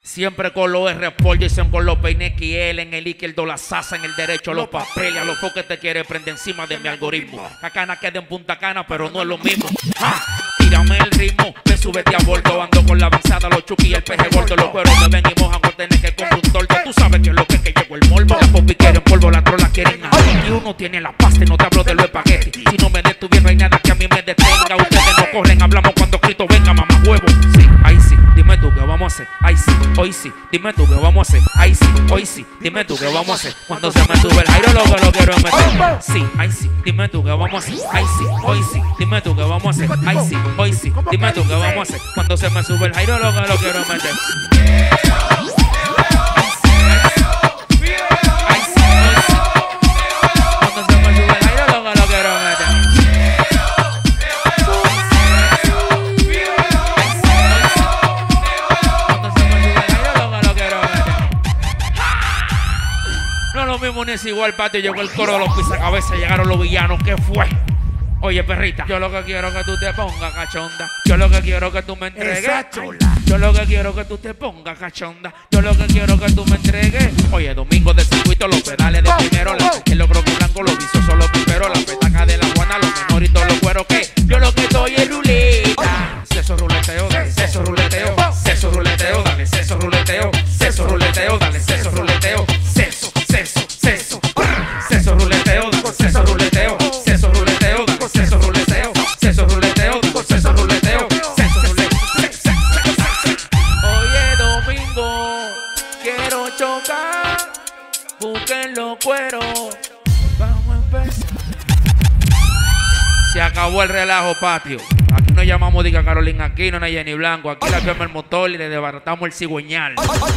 Siempre con los R-Sport, Jason con los peines XL, en el izquierdo la sasa, en el derecho los papeles. A los foques te quiere prender encima de mi algoritmo. Cacana queda en Punta Cana, pero no es lo mismo. ¡Ja! Tírame el ritmo, me súbete a bordo. Ando con la avanzada, los chuki y el peje gordo. Los cueros me ven y mojan por tener que comprar un torto. Tú sabes que es lo que llegó el morbo. La popi quieren polvo, la trola quieren nada. Aquí uno tiene la pasta y no te hablo de los espaguetis. Si no me detuvieron, no hay nada que a mí me detenga. Ustedes no corren, hablamos cuando Cristo venga, mamá huevo. Sí, ahí sí, dime tú qué vamos a hacer. Ahí sí, hoy sí, dime tú qué vamos a hacer. Ahí sí, hoy sí, dime tú qué vamos a hacer. Cuando se me sube el aire, lo quiero meter. Sí, ahí sí, dime tú qué vamos a hacer. Ahí sí, hoy sí, dime tú qué vamos a hacer. Ahí sí, hoy sí, dime tú qué vamos a hacer. Cuando se me sube el aire, lo quiero meter. No es lo mismo ni es igual, patio. Llegó el coro de los pizacabezas, llegaron los villanos. ¿Qué fue? Oye, perrita, yo lo que quiero es que tú te pongas cachonda. Yo lo que quiero es que tú me entregues. Yo lo que quiero es que tú te pongas cachonda. Yo lo que quiero es que tú me entregues. Oye, domingo de circuito, los pedales de primero. El logro que blanco, los visos son los piperos. La petaca de la Juana, los menoritos, los cueros que. Yo lo que estoy es ruleta. Seso ruleteo, dale, seso ruleteo. Seso ruleteo, dale, seso ruleteo. Seso ruleteo, dale, seso ruleteo. Seso, seso, seso. Seso ruleteo, dale, seso ruleteo. Seso ruleteo, dale, seso ruleteo. Seso ruleteo, dale, seso ruleteo. Seso ruleteo. Oye, domingo, quiero chocar. Busquen los cueros. Vamos a empezar. Se acabó el relajo, patio. Aquí no llamamos diga Carolina Aquino, no Jenny Blanco. Aquí la cambiamos el motor y le desbaratamos el cigüeñal.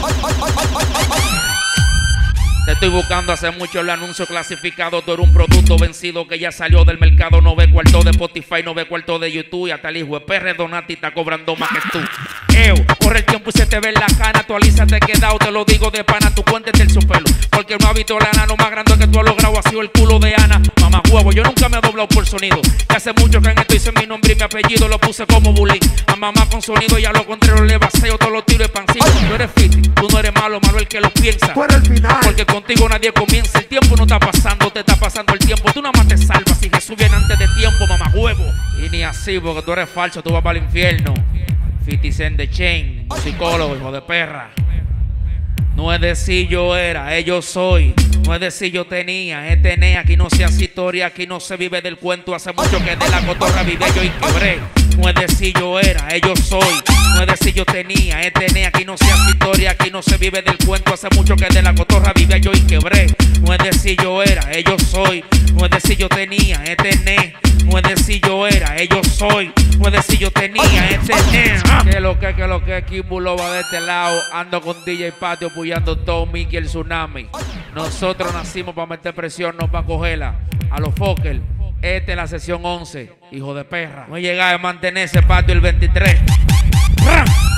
Te estoy buscando hace mucho el anuncio clasificado. Tú eres un producto vencido que ya salió del mercado. No ve cuarto de Spotify, no ve cuarto de YouTube. Y hasta el hijo de perre Donati está cobrando más que tú. Corre el tiempo y se te ve en la cana. Actualízate quedado, te lo digo de pana. Tu cuenta es el pelo. Porque no ha visto la Ana. Lo más grande que tú has logrado ha sido el culo de Ana. Mamá huevo, yo nunca me he doblado por sonido. Que hace mucho que en esto hice mi nombre y mi apellido. Lo puse como bullying. A mamá con sonido y a lo contrario le baseo. Todos los tiros de pancillo. Tú eres fiti, tú no eres malo, malo el que lo piensa. Tú eres el final. Porque contigo nadie comienza. El tiempo no está pasando, te está pasando el tiempo. Tú nada más te salvas si Jesús viene antes de tiempo, mamá huevo. Y ni así, porque tú eres falso, tú vas para el infierno. 50 Cent the Chain, psicólogo, hijo de perra. No es decir yo era, yo soy. No es decir yo tenía, tener. Aquí no se hace historia, aquí no se vive del cuento. Hace mucho que de la cotorra vive yo y quebré. No es decir yo era, yo soy. No es decir yo tenía, tener. Aquí no se hace historia, aquí no se vive del cuento. Hace mucho que de la cotorra vive yo y quebré. No es decir yo era, yo soy. No es decir yo tenía, tener. No es decir yo era, yo soy. No es decir yo tenía, tener. Que lo que, Kimbulo va de este lado. Ando con DJ Patio apoyando todo Mickey el Tsunami. Nosotros nacimos para meter presión, no para cogerla. A los Fokker, esta es la sesión 11, hijo de perra. No he llegado a mantenerse Patio el 23.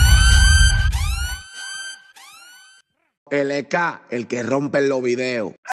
LK, el que rompe los videos.